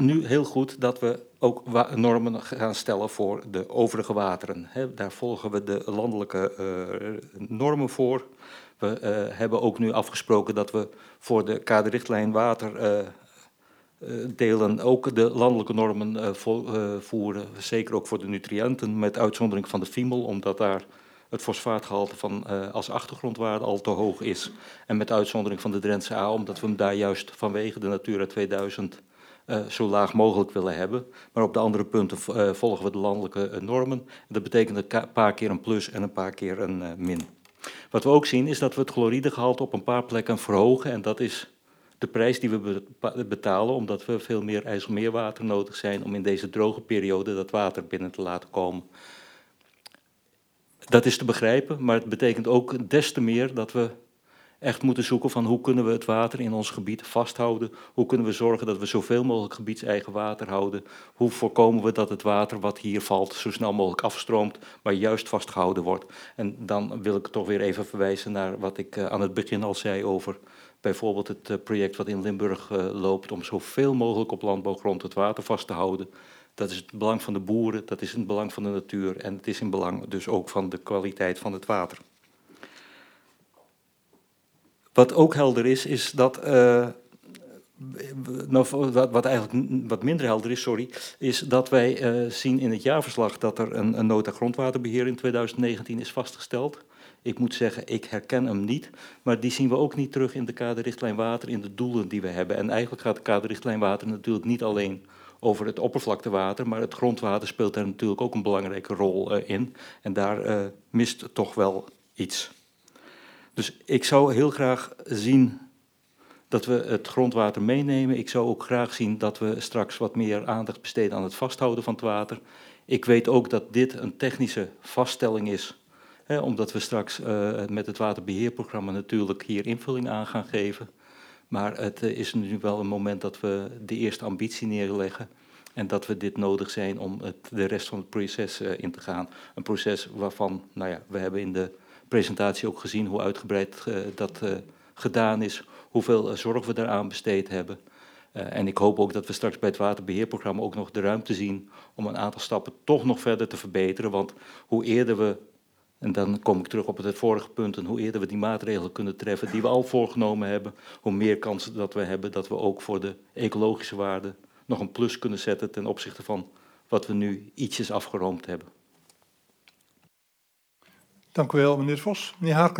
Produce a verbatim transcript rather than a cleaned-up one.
nu heel goed dat we ook normen gaan stellen voor de overige wateren. He, daar volgen we de landelijke uh, normen voor. We uh, hebben ook nu afgesproken dat we voor de kaderrichtlijn water uh, uh, delen ook de landelijke normen uh, vo, uh, voeren. Zeker ook voor de nutriënten, met uitzondering van de fiemel, omdat daar het fosfaatgehalte van, uh, als achtergrondwaarde al te hoog is. En met uitzondering van de Drentse A, omdat we hem daar juist vanwege de Natura tweeduizend uh, zo laag mogelijk willen hebben. Maar op de andere punten uh, volgen we de landelijke uh, normen. En dat betekent een paar keer een plus en een paar keer een uh, min. Wat we ook zien is dat we het chloridegehalte op een paar plekken verhogen. En dat is de prijs die we betalen, omdat we veel meer IJsselmeerwater nodig zijn om in deze droge periode dat water binnen te laten komen. Dat is te begrijpen, maar het betekent ook des te meer dat we echt moeten zoeken van hoe kunnen we het water in ons gebied vasthouden. Hoe kunnen we zorgen dat we zoveel mogelijk gebiedseigen water houden. Hoe voorkomen we dat het water wat hier valt zo snel mogelijk afstroomt, maar juist vastgehouden wordt. En dan wil ik toch weer even verwijzen naar wat ik uh, aan het begin al zei over bijvoorbeeld het uh, project wat in Limburg uh, loopt om zoveel mogelijk op landbouwgrond het water vast te houden. Dat is het belang van de boeren, dat is het belang van de natuur en het is in belang dus ook van de kwaliteit van het water. Wat ook helder is, is dat, uh, nou, wat, wat eigenlijk wat minder helder is, sorry, is dat wij uh, zien in het jaarverslag dat er een, een nota grondwaterbeheer in twintig negentien is vastgesteld. Ik moet zeggen, ik herken hem niet, maar die zien we ook niet terug in de kaderrichtlijn water, in de doelen die we hebben. En eigenlijk gaat de kaderrichtlijn water natuurlijk niet alleen over het oppervlaktewater, maar het grondwater speelt daar natuurlijk ook een belangrijke rol uh, in. En daar uh, mist toch wel iets. Dus ik zou heel graag zien dat we het grondwater meenemen. Ik zou ook graag zien dat we straks wat meer aandacht besteden aan het vasthouden van het water. Ik weet ook dat dit een technische vaststelling is, hè, omdat we straks uh, met het waterbeheerprogramma natuurlijk hier invulling aan gaan geven. Maar het uh, is nu wel een moment dat we de eerste ambitie neerleggen en dat we dit nodig zijn om het, de rest van het proces uh, in te gaan. Een proces waarvan, nou ja, we hebben in de presentatie ook gezien hoe uitgebreid uh, dat uh, gedaan is, hoeveel uh, zorg we daaraan besteed hebben. Uh, en ik hoop ook dat we straks bij het waterbeheerprogramma ook nog de ruimte zien om een aantal stappen toch nog verder te verbeteren. Want hoe eerder we, en dan kom ik terug op het vorige punt, en hoe eerder we die maatregelen kunnen treffen die we al voorgenomen hebben, hoe meer kansen dat we hebben dat we ook voor de ecologische waarde nog een plus kunnen zetten ten opzichte van wat we nu ietsjes afgeroomd hebben. Dank u wel, meneer Vos. Meneer Haarkema.